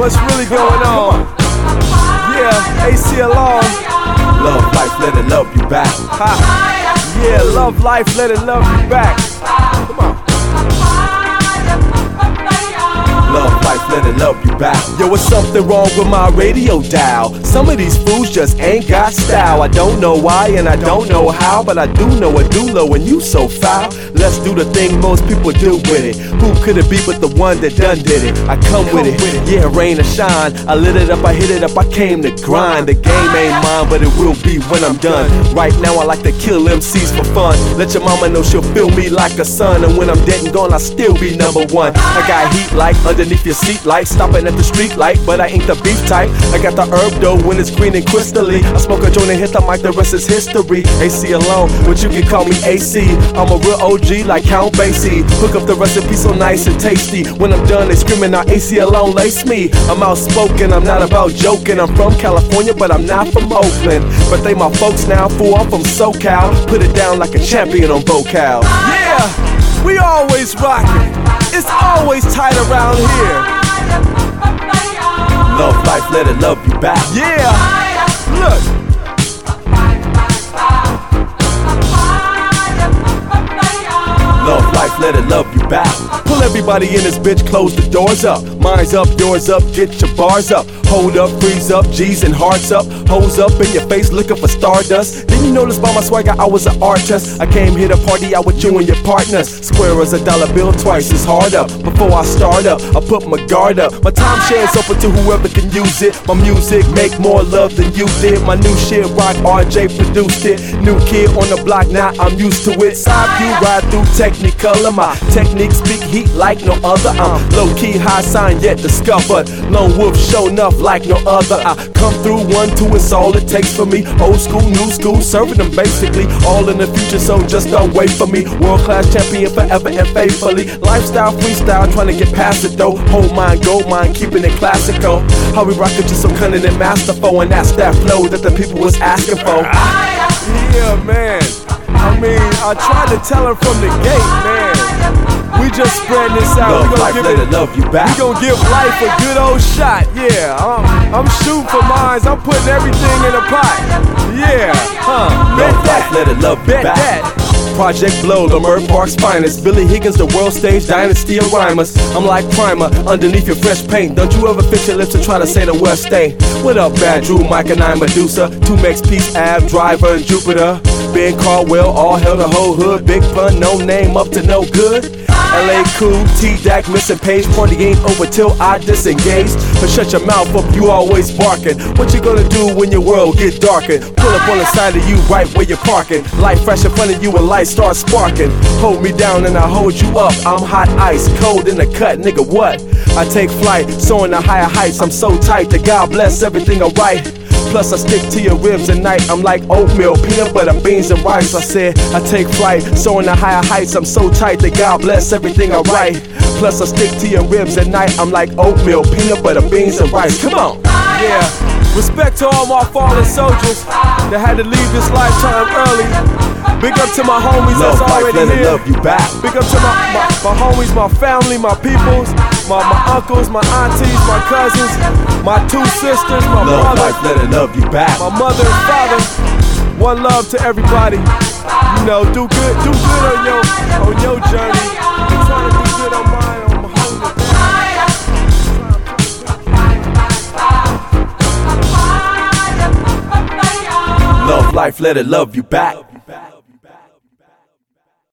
What's really going on? Yeah, AC along. Love life, let it love you back. Ha. Yeah, love life, let it love you back. Come on. Love life, let it love you back. Yo, what's something wrong with my radio dial? Some of these fools just ain't got style. I don't know why and I don't know how, but I do know a doula and you so foul. Let's do the thing most people do with it. Who could it be but the one that done did it? I come with it, yeah, rain or shine. I lit it up, I hit it up, I came to grind. The game ain't mine, but it will be when I'm done. Right now I like to kill MCs for fun. Let your mama know she'll feel me like a son. And when I'm dead and gone, I'll still be number one. I got heat like underneath your seat light, stopping at the street light, but I ain't the beef type. I got the herb dough when it's green and crystally. I smoke a joint and hit the mic, the rest is history. AC alone, but you can call me AC. I'm a real OG like Count Basie. Hook up the recipe so nice and tasty. When I'm done, they screaming out AC alone, lace me. I'm outspoken, I'm not about joking. I'm from California, but I'm not from Oakland. But they my folks now, fool, I'm from SoCal. Put it down like a champion on vocal. Yeah, we always rockin'. It's always tight around here. Love life, let it love you back. Yeah, look. Love life, let it love you back. Pull everybody in this bitch, close the doors up. Mine's up, yours up, get your bars up. Hold up, freeze up, G's and hearts up. Hoes up in your face looking for stardust. Didn't you notice by my swagger I was an artist? I came here to party out with you and your partners. Square as a dollar bill, twice as hard up. Before I start up, I put my guard up. My time share's open to whoever can use it. My music make more love than you did. My new shit rock, RJ produced it. New kid on the block, now I'm used to it. Side view, ride through Technicolor. My technique speak heat like no other. I'm low-key, high sign yet discovered. Lone wolf show enough like no other. I come through 1, 2, it's all it takes for me. Old school, new school, serving them basically. All in the future, so just don't wait for me. World-class champion forever and faithfully. Lifestyle, freestyle, trying to get past it though. Hold mine, gold mine, keeping it classical. How we rock it just so cunning and masterful. And that's that flow that the people was asking for. Yeah, man. I mean, I tried to tell her from the gate, man. We just spreading this out. Love life, let it love you back. We gon' give life a good old shot. Yeah, I'm shooting for mines. I'm putting everything in a pot. Yeah, bet Love that. life, let it love you Bet back. that. Project Blow, Lamert Park's finest. Billy Higgins, the world stage dynasty of rhymers. I'm like primer underneath your fresh paint. Don't you ever fix your lips and try to say the West thing. What up, Bad Drew, Mike and I, Medusa, 2Max, Peace, Ave, Driver, and Jupiter. Ben Caldwell, all hell the whole hood. Big pun, no name, up to no good. LA cool, T-Dac, missing page. Party ain't over till I disengage. But shut your mouth up, you always barking. What you gonna do when your world get darkened? Pull up on the side of you right where you're parking. Light fresh in front of you and light start sparking. Hold me down and I hold you up. I'm hot ice, cold in the cut, nigga what? I take flight, soaring to higher heights. I'm so tight that God bless everything I write. Plus I stick to your ribs at night. I'm like oatmeal, peanut butter, beans and rice. I said I take flight, soaring to higher heights. I'm so tight that God bless everything I write. Plus I stick to your ribs at night. I'm like oatmeal, peanut butter, beans and rice. Come on. Yeah. Respect to all my fallen soldiers that had to leave this lifetime early. Big up to my homies Love that's life, already let it here. love you back. Big up to my homies, my family, my peoples, my uncles, my aunties, my cousins, my 2 sisters, my Love brother, life, let it love you back. my mother and father. One love to everybody. You know, do good on your journey. I'm trying to do good on mine. I'm holding it down. Love life, let it love you back.